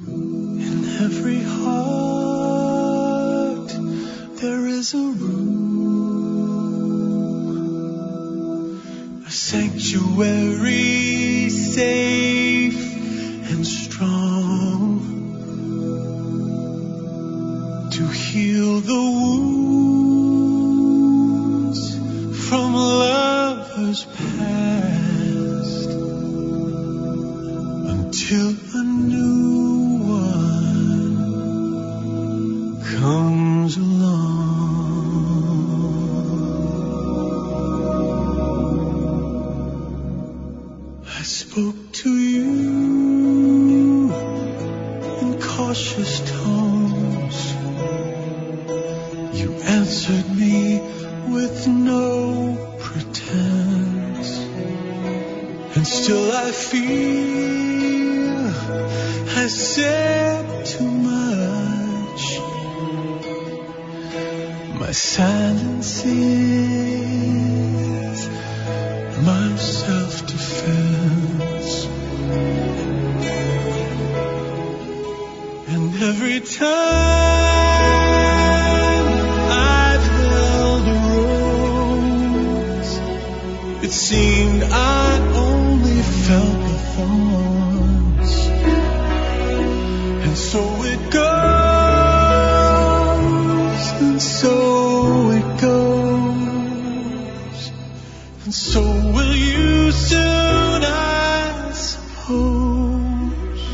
In every heart there is a room, a sanctuary safe and strong, to heal the wounds from lovers past, until a new one comes along. I spoke to you in cautious tones. You answered me with no pretense, and still I feel I said too much. My silence is my self-defense, and every time I've held a rose, it seemed I only felt the thorns. And so it goes, and so it goes, and so will you soon, I suppose.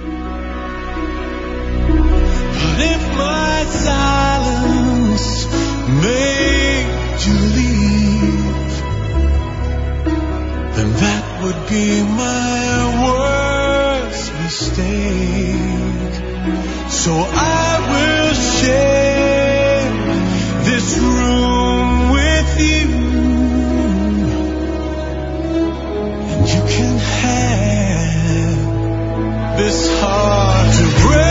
But if my silence made you leave, then that would be my worst mistake. So I will share this room with you, and you can have this heart to break.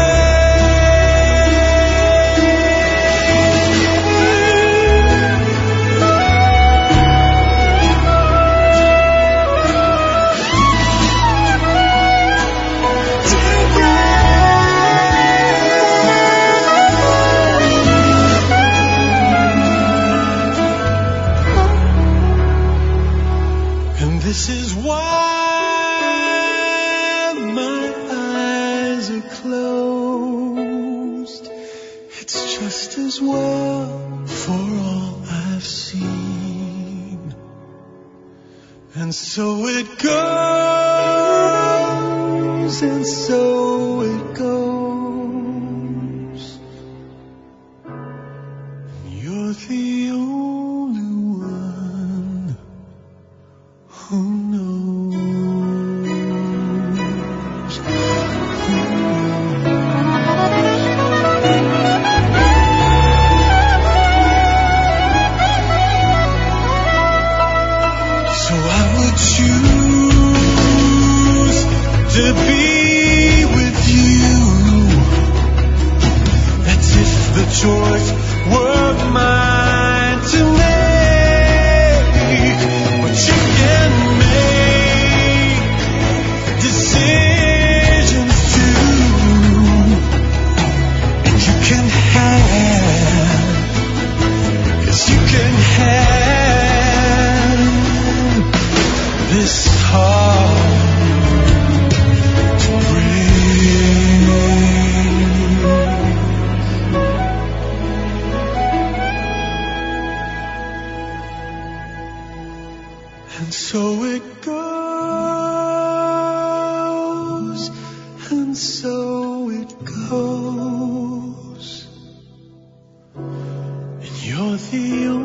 This is why my eyes are closed. It's just as well for all I've seen. And so it goes, and so it goes. And you're the only one who knows. So I would choose to be with you, as if the choice were mine to make. But you can make decisions too, and you can have, yes, you can have this heart to break. And so it goes, and so it goes, and you're the only